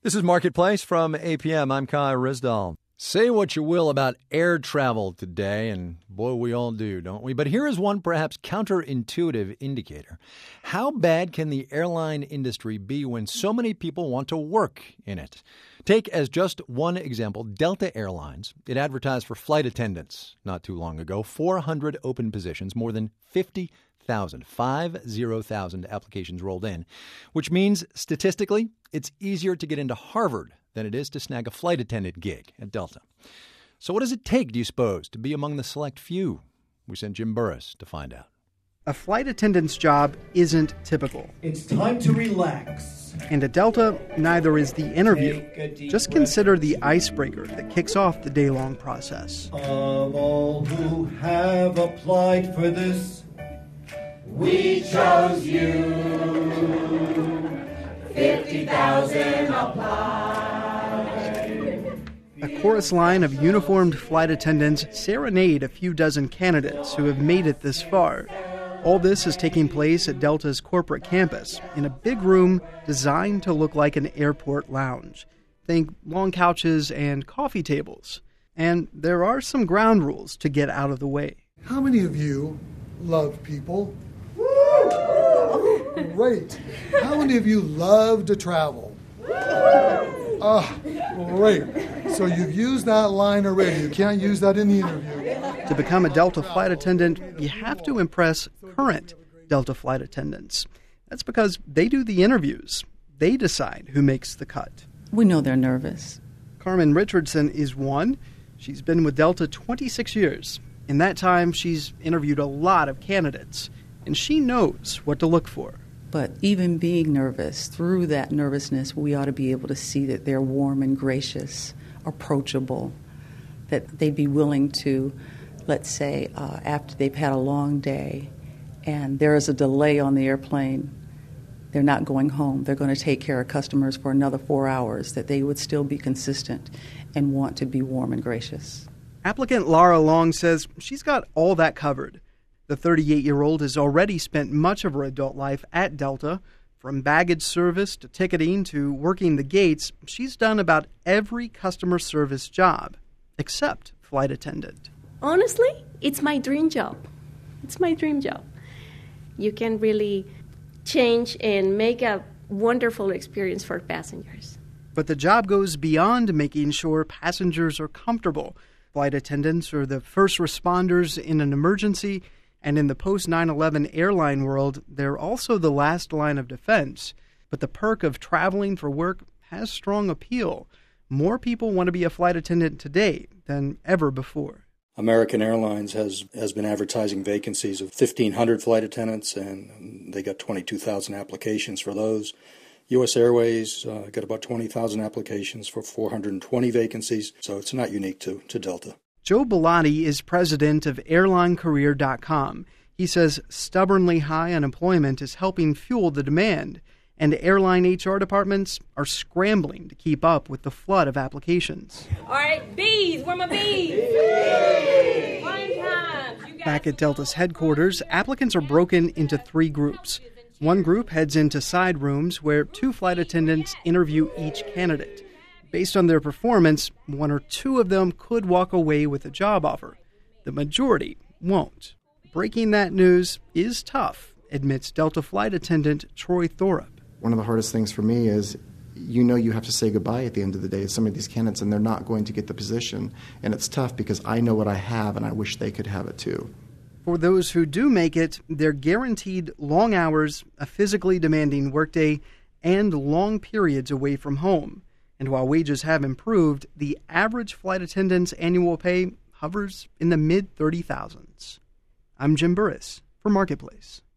This is Marketplace from APM. I'm Kai Risdall. Say what you will about air travel today, and boy, we all do, don't we? But here is one perhaps counterintuitive indicator. How bad can the airline industry be when so many people want to work in it? Take as just one example, Delta Airlines. It advertised for flight attendants not too long ago, 400 open positions, more than 50,000 applications rolled in, which means statistically it's easier to get into Harvard than it is to snag a flight attendant gig at Delta. So what does it take, do you suppose, to be among the select few? We sent Jim Burris to find out. A flight attendant's job isn't typical. It's time to relax. And at Delta, neither is the interview. Just consider the icebreaker that kicks off the day-long process. Of all who have applied for this, we chose you. 50,000 applied. A chorus line of uniformed flight attendants serenade a few dozen candidates who have made it this far. All this is taking place at Delta's corporate campus in a big room designed to look like an airport lounge. Think long couches and coffee tables. And there are some ground rules to get out of the way. How many of you love people? Great. How many of you love to travel? Great. So you've used that line already. You can't use that in the interview. To become a Delta flight attendant, you have to impress current Delta flight attendants. That's because they do the interviews. They decide who makes the cut. We know they're nervous. Carmen Richardson is one. She's been with Delta 26 years. In that time, she's interviewed a lot of candidates, and she knows what to look for. But even being nervous, through that nervousness, we ought to be able to see that they're warm and gracious, approachable, that they'd be willing to, let's say, after they've had a long day and there is a delay on the airplane, they're not going home. They're going to take care of customers for another 4 hours, that they would still be consistent and want to be warm and gracious. Applicant Laura Long says she's got all that covered. The 38-year-old has already spent much of her adult life at Delta. From baggage service to ticketing to working the gates, she's done about every customer service job, except flight attendant. Honestly, it's my dream job. It's my dream job. You can really change and make a wonderful experience for passengers. But the job goes beyond making sure passengers are comfortable. Flight attendants are the first responders in an emergency, and in the post-9/11 airline world, they're also the last line of defense. But the perk of traveling for work has strong appeal. More people want to be a flight attendant today than ever before. American Airlines has been advertising vacancies of 1,500 flight attendants, and they got 22,000 applications for those. U.S. Airways got about 20,000 applications for 420 vacancies, so it's not unique to Delta. Joe Bellotti is president of AirlineCareer.com. He says stubbornly high unemployment is helping fuel the demand, and airline HR departments are scrambling to keep up with the flood of applications. All right, bees, where my bees? Back at Delta's headquarters, applicants are broken into 3 groups. One group heads into side rooms where 2 flight attendants interview each candidate. Based on their performance, 1 or 2 of them could walk away with a job offer. The majority won't. Breaking that news is tough, admits Delta flight attendant Troy Thorup. One of the hardest things for me is you have to say goodbye at the end of the day to some of these candidates, and they're not going to get the position. And it's tough because I know what I have, and I wish they could have it too. For those who do make it, they're guaranteed long hours, a physically demanding workday, and long periods away from home. And while wages have improved, the average flight attendant's annual pay hovers in the mid-30,000s. I'm Jim Burris for Marketplace.